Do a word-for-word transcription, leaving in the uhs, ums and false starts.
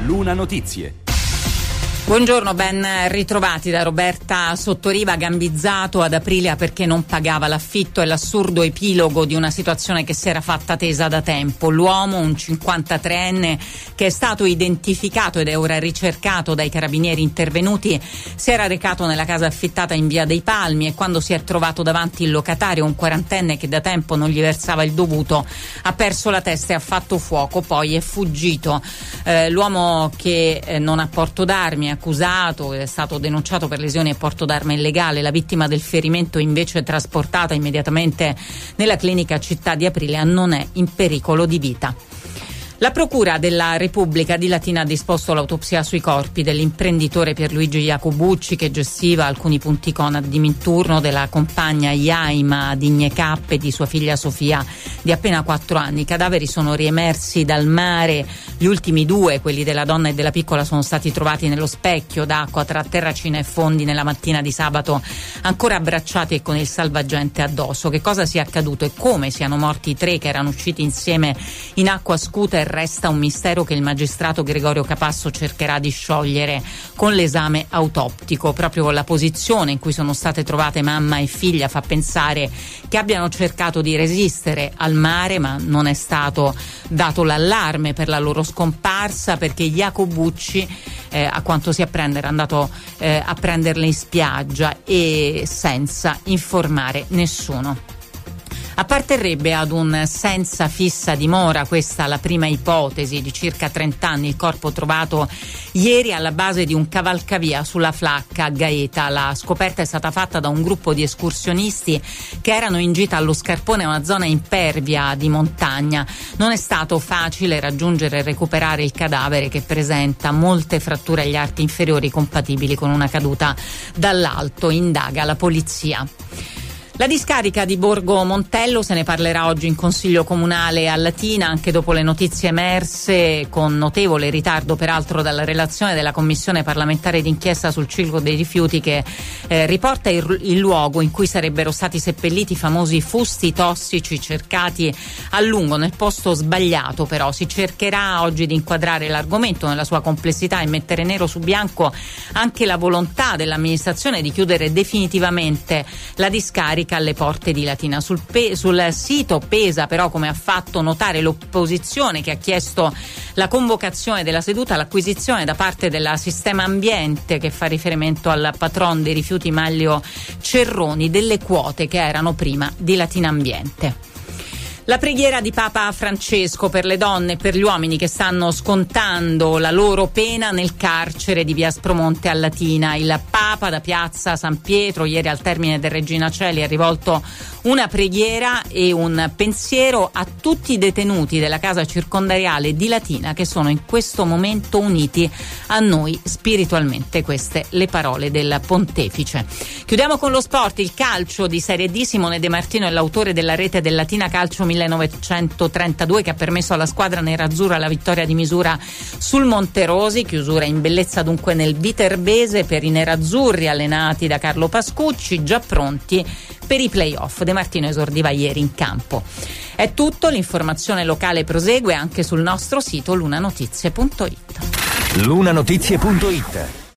Luna Notizie. Buongiorno, ben ritrovati da Roberta Sottoriva. Gambizzato ad Aprilia perché non pagava l'affitto è l'assurdo epilogo di una situazione che si era fatta tesa da tempo. L'uomo, un cinquantatreenne che è stato identificato ed è ora ricercato dai carabinieri intervenuti, si era recato nella casa affittata in Via dei Palmi e quando si è trovato davanti il locatario, un quarantenne che da tempo non gli versava il dovuto, ha perso la testa e ha fatto fuoco, poi è fuggito. Eh, l'uomo che eh, non ha porto d'armi, accusato, è stato denunciato per lesioni e porto d'arma illegale. La vittima del ferimento invece trasportata immediatamente nella clinica Città di Aprilia non è in pericolo di vita. La Procura della Repubblica di Latina ha disposto l'autopsia sui corpi dell'imprenditore Pierluigi Iacobucci che gestiva alcuni punti Conad di Minturno, della compagna Yaima Dignecap e di sua figlia Sofia di appena quattro anni. I cadaveri sono riemersi dal mare, gli ultimi due, quelli della donna e della piccola, sono stati trovati nello specchio d'acqua tra Terracina e Fondi nella mattina di sabato, ancora abbracciati e con il salvagente addosso. Che cosa sia accaduto e come siano morti i tre che erano usciti insieme in acqua scooter resta un mistero che il magistrato Gregorio Capasso cercherà di sciogliere con l'esame autoptico. Proprio la posizione in cui sono state trovate mamma e figlia fa pensare che abbiano cercato di resistere al mare, ma non è stato dato l'allarme per la loro scomparsa, perché Iacobucci, eh, a quanto si apprende, era andato eh, a prenderle in spiaggia e senza informare nessuno. Apparterrebbe ad un senza fissa dimora, questa la prima ipotesi, di circa trenta anni, il corpo trovato ieri alla base di un cavalcavia sulla Flacca a Gaeta. La scoperta è stata fatta da un gruppo di escursionisti che erano in gita allo Scarpone, una zona impervia di montagna. Non è stato facile raggiungere e recuperare il cadavere, che presenta molte fratture agli arti inferiori compatibili con una caduta dall'alto, indaga la polizia. La discarica di Borgo Montello, se ne parlerà oggi in Consiglio Comunale a Latina, anche dopo le notizie emerse, con notevole ritardo peraltro, dalla relazione della Commissione parlamentare d'inchiesta sul ciclo dei rifiuti che eh, riporta il, il luogo in cui sarebbero stati seppelliti i famosi fusti tossici cercati a lungo nel posto sbagliato. Però si cercherà oggi di inquadrare l'argomento nella sua complessità e mettere nero su bianco anche la volontà dell'amministrazione di chiudere definitivamente la discarica alle porte di Latina. Sul, pe- sul sito pesa però, come ha fatto notare l'opposizione, che ha chiesto la convocazione della seduta, l'acquisizione da parte della Sistema Ambiente, che fa riferimento al patron dei rifiuti Maglio Cerroni, delle quote che erano prima di Latina Ambiente. La preghiera di Papa Francesco per le donne e per gli uomini che stanno scontando la loro pena nel carcere di Via Aspromonte a Latina. Il Papa da Piazza San Pietro ieri al termine del Regina Coeli ha rivolto una preghiera e un pensiero a tutti i detenuti della casa circondariale di Latina che sono in questo momento uniti a noi spiritualmente. Queste le parole del pontefice. Chiudiamo con lo sport, il calcio di Serie D. Simone De Martino è l'autore della rete del Latina Calcio millenovecentotrentadue che ha permesso alla squadra nerazzurra la vittoria di misura sul Monterosi. Chiusura in bellezza dunque nel Viterbese per i nerazzurri allenati da Carlo Pascucci, già pronti per i play-off. De Martino esordiva ieri in campo. È tutto, l'informazione locale prosegue anche sul nostro sito lunanotizie punto it. lunanotizie punto it